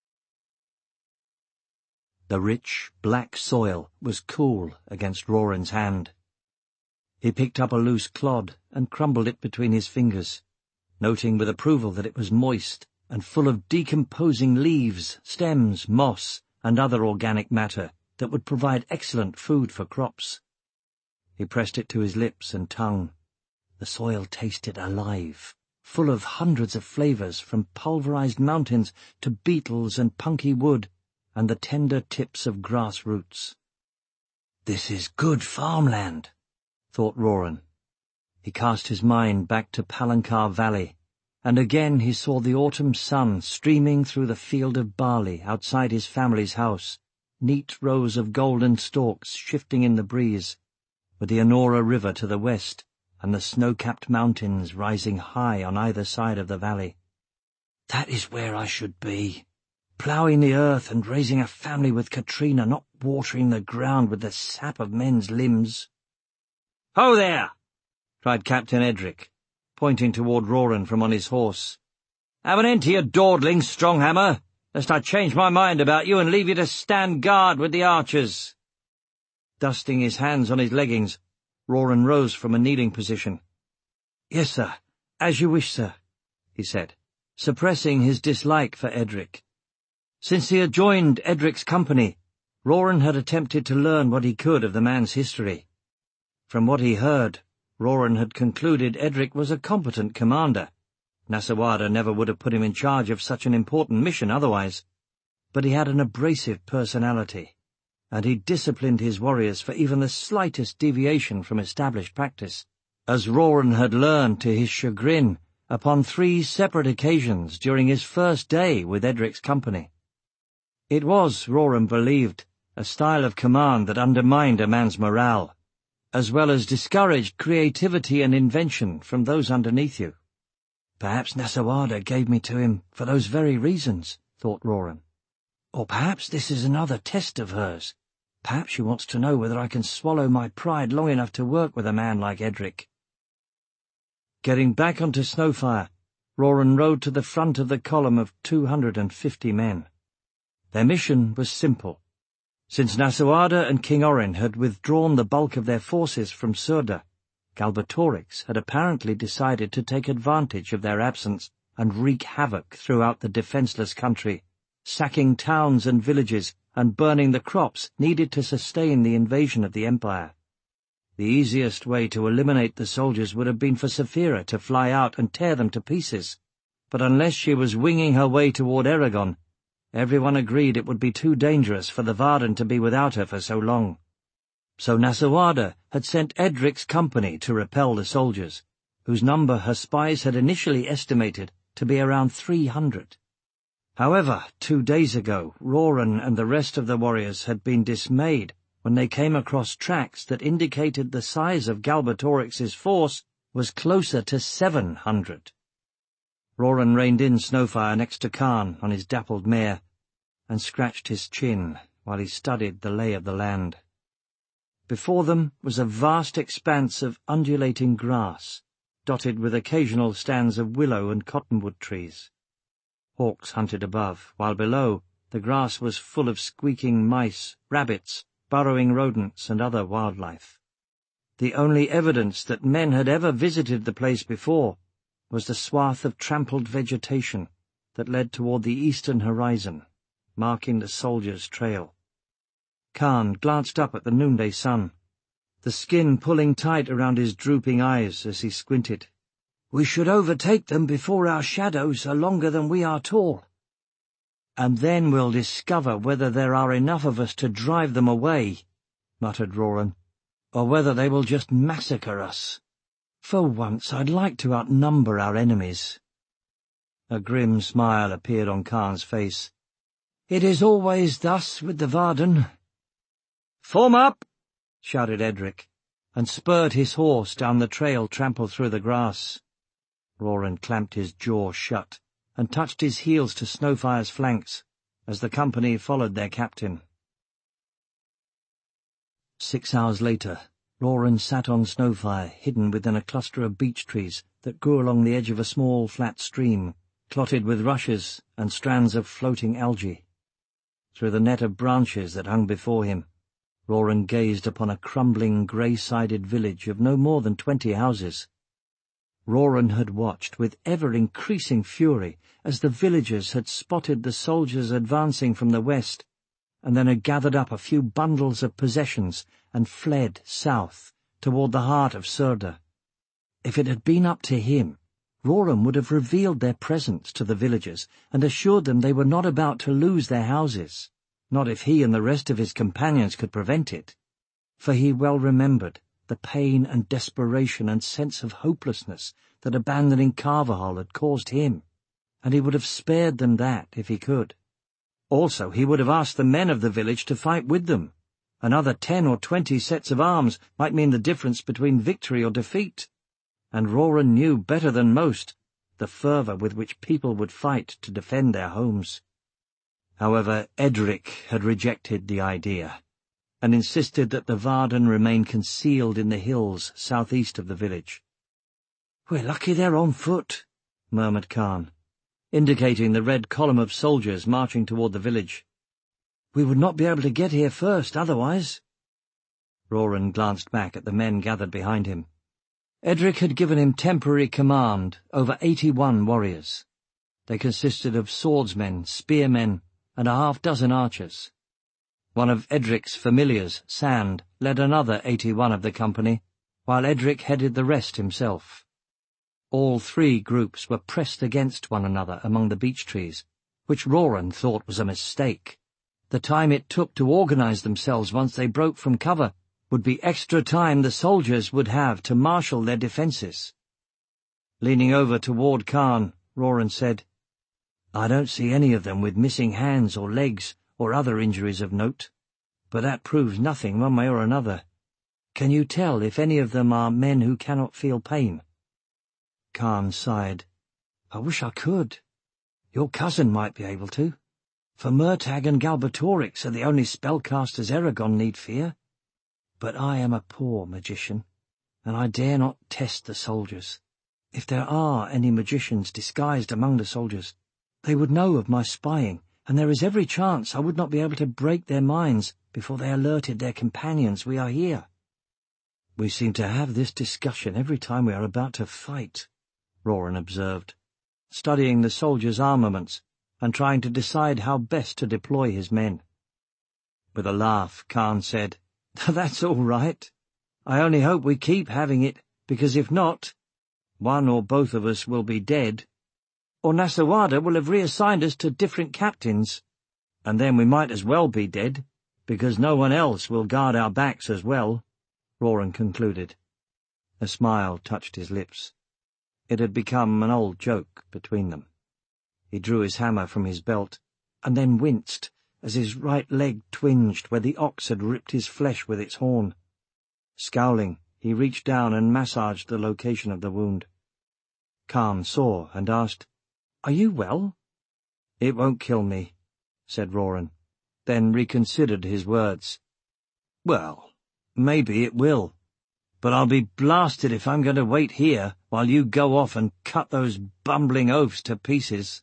Speaker 1: The rich, black soil was cool against Roran's hand. He picked up a loose clod and crumbled it between his fingers, noting with approval that it was moist and full of decomposing leaves, stems, moss, and other organic matter that would provide excellent food for crops. He pressed it to his lips and tongue. The soil tasted alive, full of hundreds of flavors, from pulverized mountains to beetles and punky wood, and the tender tips of grass roots. This is good farmland, thought Roran. He cast his mind back to Palancar Valley, and again he saw the autumn sun streaming through the field of barley outside his family's house, neat rows of golden stalks shifting in the breeze, with the Anora River to the west and the snow-capped mountains rising high on either side of the valley. That is where I should be, ploughing the earth and raising a family with Katrina, not watering the ground with the sap of men's limbs. "Ho there!" cried Captain Edric, pointing toward Roran from on his horse. "Have an end to your dawdling, Stronghammer, lest I change my mind about you and leave you to stand guard with the archers." Dusting his hands on his leggings, Roran rose from a kneeling position. "Yes, sir, as you wish, sir," he said, suppressing his dislike for Edric. Since he had joined Edric's company, Roran had attempted to learn what he could of the man's history. From what he heard, Roran had concluded Edric was a competent commander. Nasawada never would have put him in charge of such an important mission otherwise. But he had an abrasive personality, and he disciplined his warriors for even the slightest deviation from established practice, as Roran had learned to his chagrin upon three separate occasions during his first day with Edric's company. It was, Roran believed, a style of command that undermined a man's morale, as well as discouraged creativity and invention from those underneath you. Perhaps Nasawada gave me to him for those very reasons, thought Roran. Or perhaps this is another test of hers. Perhaps she wants to know whether I can swallow my pride long enough to work with a man like Edric. Getting back onto Snowfire, Roran rode to the front of the column of two hundred and fifty men. Their mission was simple. Since Nasawada and King Orrin had withdrawn the bulk of their forces from Surda, Galbatorix had apparently decided to take advantage of their absence and wreak havoc throughout the defenseless country, sacking towns and villages and burning the crops needed to sustain the invasion of the Empire. The easiest way to eliminate the soldiers would have been for Saphira to fly out and tear them to pieces, but unless she was winging her way toward Eragon, everyone agreed it would be too dangerous for the Varden to be without her for so long. So Nasawada had sent Edric's company to repel the soldiers, whose number her spies had initially estimated to be around three hundred. However, two days ago, Roran and the rest of the warriors had been dismayed when they came across tracks that indicated the size of Galbatorix's force was closer to seven hundred. Roran reined in Snowfire next to Khan on his dappled mare, and scratched his chin while he studied the lay of the land. Before them was a vast expanse of undulating grass, dotted with occasional stands of willow and cottonwood trees. Hawks hunted above, while below the grass was full of squeaking mice, rabbits, burrowing rodents and other wildlife. The only evidence that men had ever visited the place before was the swath of trampled vegetation that led toward the eastern horizon, marking the soldiers' trail. Khan glanced up at the noonday sun, the skin pulling tight around his drooping eyes as he squinted. "We should overtake them before our shadows are longer than we are tall. And then we'll discover whether there are enough of us to drive them away," muttered Roran, "or whether they will just massacre us. For once I'd like to outnumber our enemies." A grim smile appeared on Khan's face. "It is always thus with the Varden." "Form up!" shouted Edric, and spurred his horse down the trail trampled through the grass. Roran clamped his jaw shut and touched his heels to Snowfire's flanks as the company followed their captain. Six hours later, Roran sat on Snowfire, hidden within a cluster of beech trees that grew along the edge of a small flat stream, clotted with rushes and strands of floating algae. Through the net of branches that hung before him, Roran gazed upon a crumbling, grey-sided village of no more than twenty houses. Roran had watched with ever-increasing fury as the villagers had spotted the soldiers advancing from the west, and then had gathered up a few bundles of possessions and fled south toward the heart of Surda. If it had been up to him, Roran would have revealed their presence to the villagers and assured them they were not about to lose their houses, not if he and the rest of his companions could prevent it, for he well remembered the pain and desperation and sense of hopelessness that abandoning Carvajal had caused him, and he would have spared them that if he could. Also, he would have asked the men of the village to fight with them. Another ten or twenty sets of arms might mean the difference between victory or defeat, and Roran knew better than most the fervour with which people would fight to defend their homes. However, Edric had rejected the idea, and insisted that the Varden remain concealed in the hills southeast of the village. "We're lucky they're on foot," murmured Khan, indicating the red column of soldiers marching toward the village. "We would not be able to get here first, otherwise." Roran glanced back at the men gathered behind him. Edric had given him temporary command over eighty-one warriors. They consisted of swordsmen, spearmen, and a half-dozen archers. One of Edric's familiars, Sand, led another eighty-one of the company, while Edric headed the rest himself. All three groups were pressed against one another among the beech trees, which Roran thought was a mistake. The time it took to organize themselves once they broke from cover would be extra time the soldiers would have to marshal their defenses. Leaning over toward Khan, Roran said, "I don't see any of them with missing hands or legs or other injuries of note, but that proves nothing one way or another. Can you tell if any of them are men who cannot feel pain?" Khan sighed. "I wish I could. Your cousin might be able to, for Murtagh and Galbatorix are the only spellcasters Eragon need fear. But I am a poor magician, and I dare not test the soldiers. If there are any magicians disguised among the soldiers, they would know of my spying, and there is every chance I would not be able to break their minds before they alerted their companions we are here." "We seem to have this discussion every time we are about to fight," Roran observed, studying the soldiers' armaments and trying to decide how best to deploy his men. With a laugh, Khan said, "That's all right. I only hope we keep having it, because if not, one or both of us will be dead, or Nasawada will have reassigned us to different captains, and then we might as well be dead, because no one else will guard our backs as well," Roran concluded. A smile touched his lips. It had become an old joke between them. He drew his hammer from his belt, and then winced as his right leg twinged where the ox had ripped his flesh with its horn. Scowling, he reached down and massaged the location of the wound. Khan saw and asked, "Are you well?" "It won't kill me," said Roran, then reconsidered his words. "Well, maybe it will, but I'll be blasted if I'm going to wait here while you go off and cut those bumbling oafs to pieces."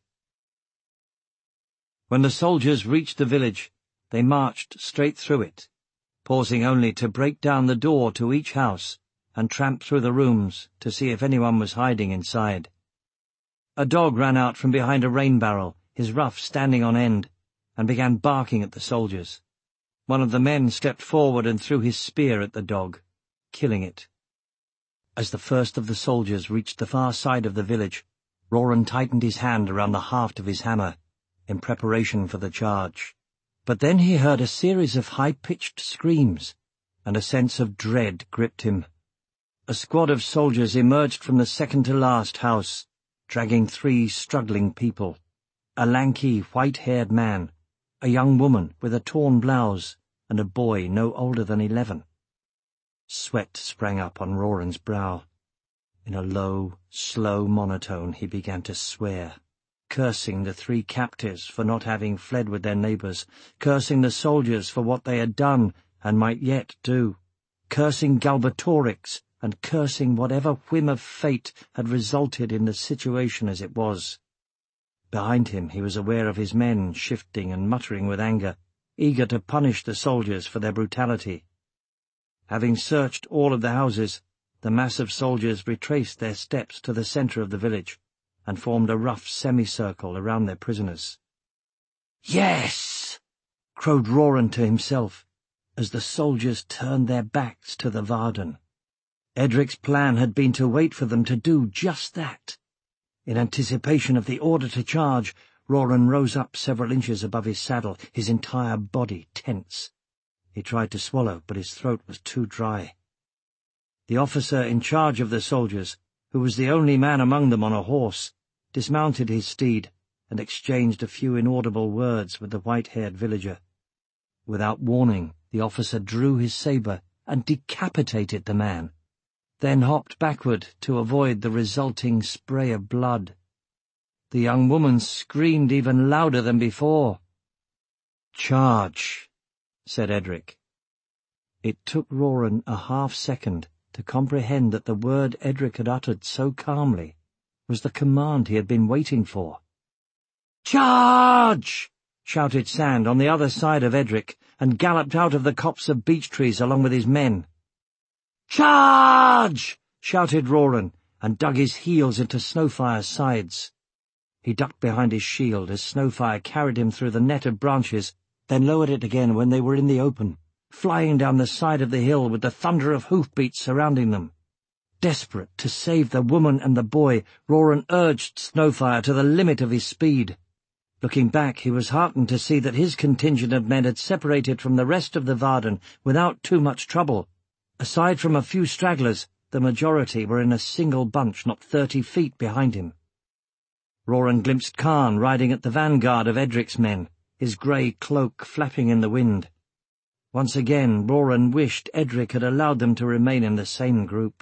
Speaker 1: When the soldiers reached the village, they marched straight through it, pausing only to break down the door to each house and tramp through the rooms to see if anyone was hiding inside. A dog ran out from behind a rain barrel, his ruff standing on end, and began barking at the soldiers. One of the men stepped forward and threw his spear at the dog, killing it. As the first of the soldiers reached the far side of the village, Roran tightened his hand around the haft of his hammer, in preparation for the charge. But then he heard a series of high-pitched screams, and a sense of dread gripped him. A squad of soldiers emerged from the second-to-last house, dragging three struggling people, a lanky, white-haired man, a young woman with a torn blouse, and a boy no older than eleven. Sweat sprang up on Roran's brow. In a low, slow monotone he began to swear, cursing the three captives for not having fled with their neighbours, cursing the soldiers for what they had done and might yet do, cursing Galbatorix, and cursing whatever whim of fate had resulted in the situation as it was. Behind him he was aware of his men shifting and muttering with anger, eager to punish the soldiers for their brutality. Having searched all of the houses, the mass of soldiers retraced their steps to the centre of the village, and formed a rough semicircle around their prisoners. "Yes!" crowed Roran to himself, as the soldiers turned their backs to the Varden. Edric's plan had been to wait for them to do just that. In anticipation of the order to charge, Roran rose up several inches above his saddle, his entire body tense. He tried to swallow, but his throat was too dry. The officer in charge of the soldiers, who was the only man among them on a horse, dismounted his steed and exchanged a few inaudible words with the white-haired villager. Without warning, the officer drew his sabre and decapitated the man, then hopped backward to avoid the resulting spray of blood. The young woman screamed even louder than before. "Charge," said Edric. It took Roran a half-second to comprehend that the word Edric had uttered so calmly was the command he had been waiting for. "Charge!" shouted Sand on the other side of Edric, and galloped out of the copse of beech trees along with his men. "Charge!" shouted Roran, and dug his heels into Snowfire's sides. He ducked behind his shield as Snowfire carried him through the net of branches, then lowered it again when they were in the open, flying down the side of the hill with the thunder of hoofbeats surrounding them. Desperate to save the woman and the boy, Roran urged Snowfire to the limit of his speed. Looking back, he was heartened to see that his contingent of men had separated from the rest of the Varden without too much trouble. Aside from a few stragglers, the majority were in a single bunch not thirty feet behind him. Roran glimpsed Khan riding at the vanguard of Edric's men, his grey cloak flapping in the wind. Once again Roran wished Edric had allowed them to remain in the same group.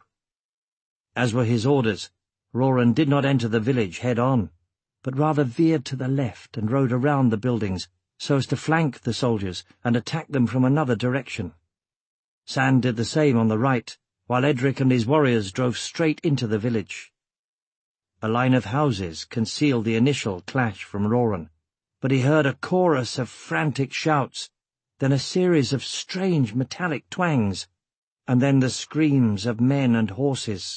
Speaker 1: As were his orders, Roran did not enter the village head-on, but rather veered to the left and rode around the buildings so as to flank the soldiers and attack them from another direction. Sand did the same on the right, while Edric and his warriors drove straight into the village. A line of houses concealed the initial clash from Roran, but he heard a chorus of frantic shouts, then a series of strange metallic twangs, and then the screams of men and horses.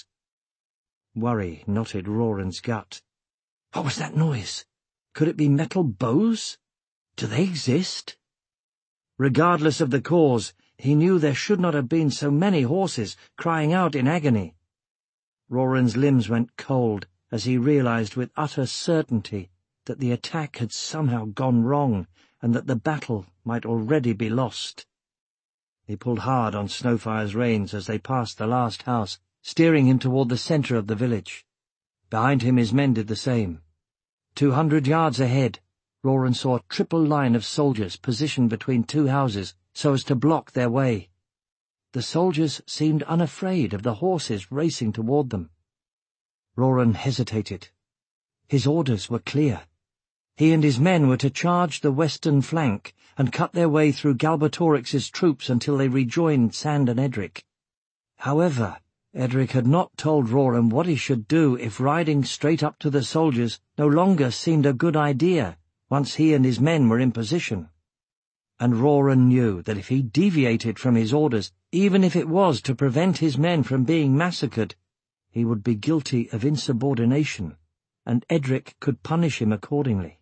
Speaker 1: Worry knotted Roran's gut. What was that noise? Could it be metal bows? Do they exist? Regardless of the cause, he knew there should not have been so many horses crying out in agony. Roran's limbs went cold as he realized with utter certainty that the attack had somehow gone wrong and that the battle might already be lost. He pulled hard on Snowfire's reins as they passed the last house, steering him toward the centre of the village. Behind him his men did the same. Two hundred yards ahead, Roran saw a triple line of soldiers positioned between two houses so as to block their way. The soldiers seemed unafraid of the horses racing toward them. Roran hesitated. His orders were clear. He and his men were to charge the western flank and cut their way through Galbatorix's troops until they rejoined Sand and Edric. However, Edric had not told Roran what he should do if riding straight up to the soldiers no longer seemed a good idea once he and his men were in position.
Speaker 2: and Roran knew that if he deviated from his orders, even if it was to prevent his men from being massacred, he would be guilty of insubordination, and Edric could punish him accordingly.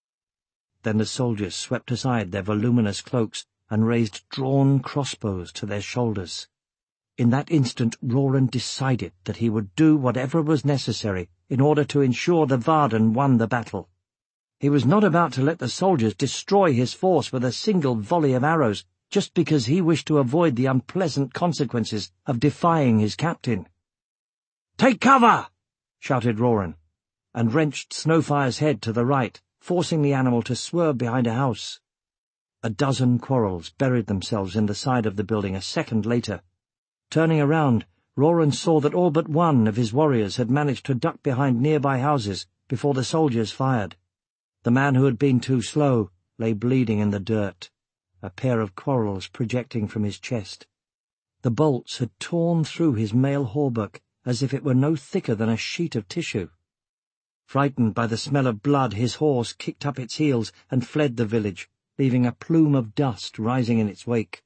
Speaker 2: Then the soldiers swept aside their voluminous cloaks and raised drawn crossbows to their shoulders. In that instant Roran decided that he would do whatever was necessary in order to ensure the Varden won the battle. He was not about to let the soldiers destroy his force with a single volley of arrows just because he wished to avoid the unpleasant consequences of defying his captain. "Take cover!" shouted Roran, and wrenched Snowfire's head to the right, forcing the animal to swerve behind a house. A dozen quarrels buried themselves in the side of the building a second later. Turning around, Roran saw that all but one of his warriors had managed to duck behind nearby houses before the soldiers fired. The man who had been too slow lay bleeding in the dirt, a pair of quarrels projecting from his chest. The bolts had torn through his mail hauberk as if it were no thicker than a sheet of tissue. Frightened by the smell of blood, his horse kicked up its heels and fled the village, leaving a plume of dust rising in its wake.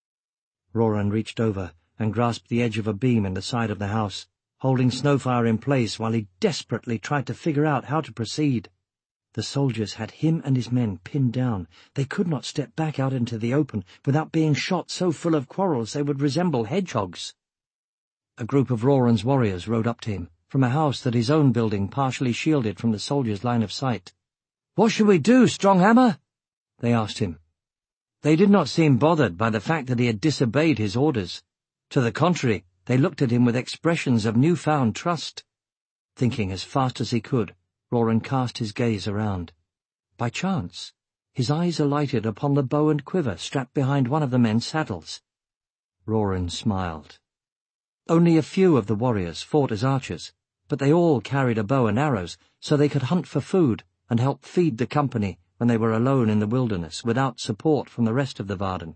Speaker 2: Roran reached over and grasped the edge of a beam in the side of the house, holding Snowfire in place while he desperately tried to figure out how to proceed. The soldiers had him and his men pinned down. They could not step back out into the open without being shot so full of quarrels they would resemble hedgehogs. A group of Roran's warriors rode up to him, from a house that his own building partially shielded from the soldiers' line of sight. "What should we do, Stronghammer?" they asked him. They did not seem bothered by the fact that he had disobeyed his orders. To the contrary, they looked at him with expressions of newfound trust. Thinking as fast as he could, Roran cast his gaze around. By chance, his eyes alighted upon the bow and quiver strapped behind one of the men's saddles. Roran smiled. Only a few of the warriors fought as archers, but they all carried a bow and arrows, so they could hunt for food and help feed the company when they were alone in the wilderness without support from the rest of the Varden.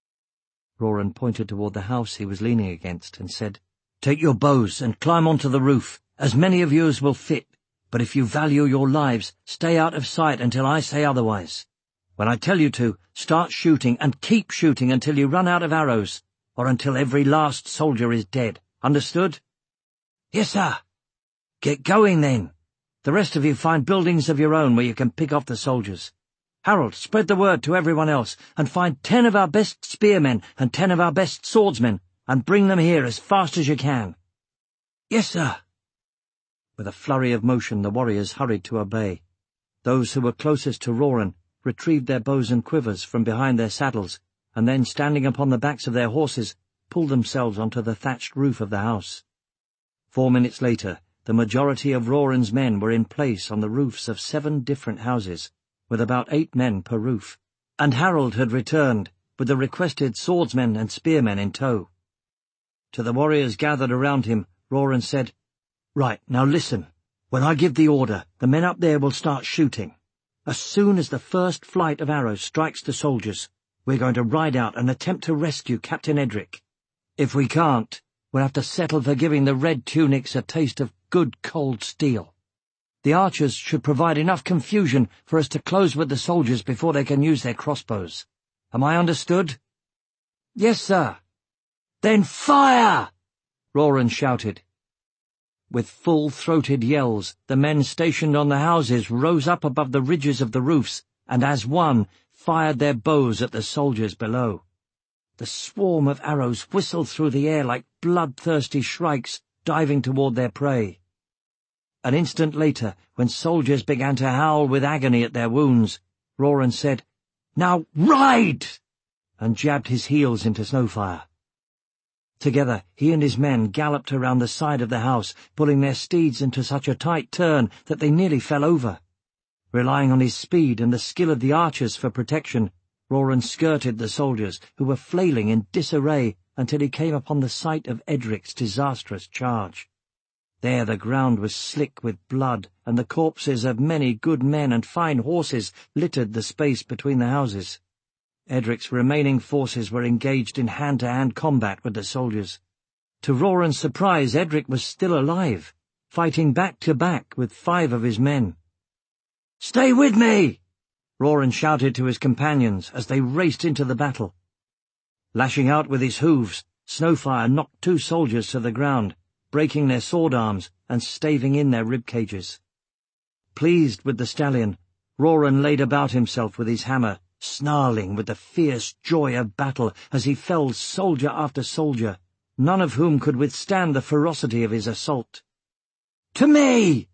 Speaker 2: Roran pointed toward the house he was leaning against and said, "Take your bows and climb onto the roof, as many of you as will fit, but if you value your lives, stay out of sight until I say otherwise. When I tell you to, start shooting and keep shooting until you run out of arrows, or until every last soldier is dead. Understood?" "Yes, sir." "Get going, then. The rest of you find buildings of your own where you can pick off the soldiers. Harold, spread the word to everyone else, and find ten of our best spearmen and ten of our best swordsmen, and bring them here as fast as you can." "Yes, sir." With a flurry of motion the warriors hurried to obey. Those who were closest to Roran retrieved their bows and quivers from behind their saddles, and then, standing upon the backs of their horses, pulled themselves onto the thatched roof of the house. Four minutes later, the majority of Roran's men were in place on the roofs of seven different houses, with about eight men per roof, and Harold had returned, with the requested swordsmen and spearmen in tow. To the warriors gathered around him, Roran said, "Right, now listen. When I give the order, the men up there will start shooting. As soon as the first flight of arrows strikes the soldiers, we're going to ride out and attempt to rescue Captain Edric. If we can't, we'll have to settle for giving the red tunics a taste of good cold steel. The archers should provide enough confusion for us to close with the soldiers before they can use their crossbows. Am I understood?" "Yes, sir." "Then fire!" Roran shouted. With full-throated yells, the men stationed on the houses rose up above the ridges of the roofs, and as one, fired their bows at the soldiers below. The swarm of arrows whistled through the air like bloodthirsty shrikes diving toward their prey. An instant later, when soldiers began to howl with agony at their wounds, Roran said, "Now ride!" and jabbed his heels into Snowfire. Together, he and his men galloped around the side of the house, pulling their steeds into such a tight turn that they nearly fell over. Relying on his speed and the skill of the archers for protection, Roran skirted the soldiers, who were flailing in disarray, until he came upon the site of Edric's disastrous charge. There the ground was slick with blood, and the corpses of many good men and fine horses littered the space between the houses. Edric's remaining forces were engaged in hand-to-hand combat with the soldiers. To Roran's surprise, Edric was still alive, fighting back-to-back with five of his men. "Stay with me!"
Speaker 1: Roran shouted to his companions as they raced into the battle. Lashing out with his hooves, Snowfire knocked two soldiers to the ground, breaking their sword arms and staving in their rib cages. Pleased with the stallion, Roran laid about himself with his hammer, snarling with the fierce joy of battle as he felled soldier after soldier, none of whom could withstand the ferocity of his assault. "To me!"